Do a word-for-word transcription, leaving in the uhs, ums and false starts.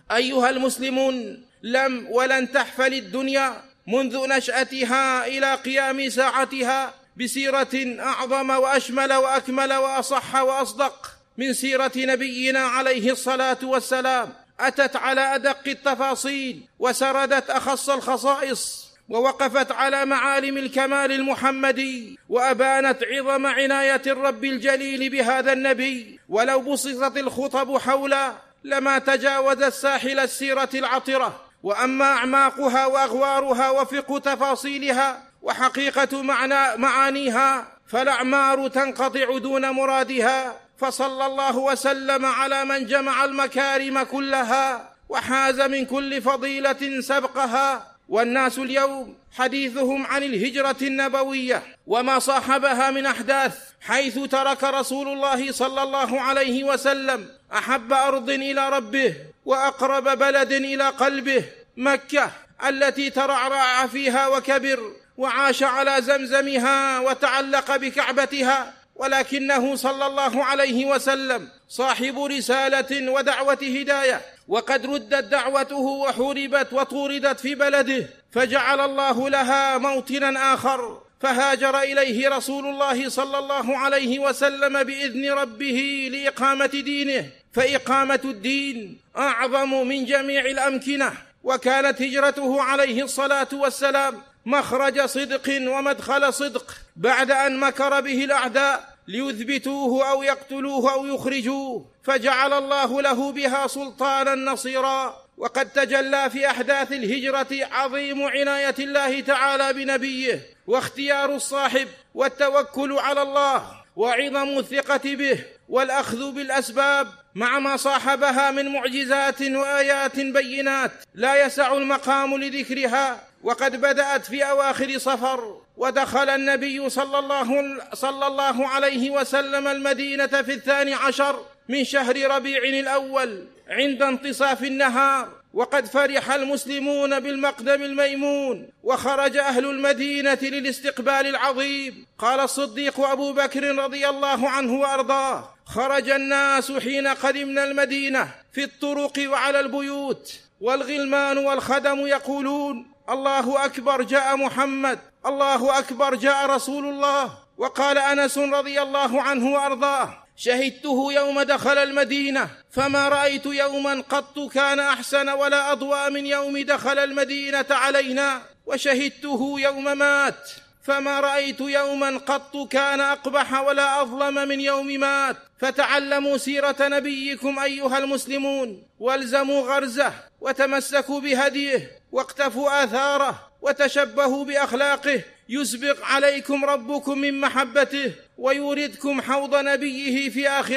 أيها المسلمون، لم ولن تحفل الدنيا منذ نشأتها إلى قيام ساعتها بسيرة أعظم وأشمل وأكمل وأصح وأصدق من سيرة نبينا عليه الصلاة والسلام، أتت على أدق التفاصيل وسردت أخص الخصائص، ووقفت على معالم الكمال المحمدي، وأبانت عظم عناية الرب الجليل بهذا النبي. ولو بسطت الخطب حوله لما تجاوزت ساحل السيرة العطرة، وأما أعماقها وأغوارها وفقه تفاصيلها وحقيقة معنى معانيها فالأعمار تنقطع دون مرادها. فصلى الله وسلم على من جمع المكارم كلها وحاز من كل فضيلة سبقها. والناس اليوم حديثهم عن الهجرة النبوية وما صاحبها من أحداث، حيث ترك رسول الله صلى الله عليه وسلم أحب أرض إلى ربه وأقرب بلد إلى قلبه، مكة التي ترعرع فيها وكبر وعاش على زمزمها وتعلق بكعبتها، ولكنه صلى الله عليه وسلم صاحب رسالة ودعوة هداية، وقد ردت دعوته وحوربت وطوردت في بلده، فجعل الله لها موطنا آخر فهاجر إليه رسول الله صلى الله عليه وسلم بإذن ربه لإقامة دينه، فإقامة الدين أعظم من جميع الأمكنة. وكانت هجرته عليه الصلاة والسلام مخرج صدق ومدخل صدق، بعد أن مكر به الأعداء ليثبتوه أو يقتلوه أو يخرجوه، فجعل الله له بها سلطانا نصيرا. وقد تجلى في أحداث الهجرة عظيم عناية الله تعالى بنبيه، واختيار الصاحب والتوكل على الله، وعظم الثقة به والأخذ بالأسباب، مع ما صاحبها من معجزات وآيات بينات لا يسع المقام لذكرها. وقد بدأت في أواخر صفر، ودخل النبي صلى الله, صلى الله عليه وسلم المدينة في الثاني عشر من شهر ربيع الأول عند انتصاف النهار، وقد فرح المسلمون بالمقدم الميمون، وخرج أهل المدينة للاستقبال العظيم. قال الصديق أبو بكر رضي الله عنه وأرضاه: خرج الناس حين قدمنا المدينة في الطرق وعلى البيوت، والغلمان والخدم يقولون: الله أكبر جاء محمد، الله أكبر جاء رسول الله. وقال أنس رضي الله عنه وأرضاه: شهدته يوم دخل المدينة فما رأيت يوما قط كان أحسن ولا أضوى من يوم دخل المدينة علينا، وشهدته يوم مات فما رأيت يوما قط كان أقبح ولا أظلم من يوم مات. فتعلموا سيرة نبيكم أيها المسلمون، والزموا غرزه، وتمسكوا بهديه، واقتفوا آثاره، وتشبهوا بأخلاقه، يسبق عليكم ربكم من محبته، ويوردكم حوض نبيه في آخر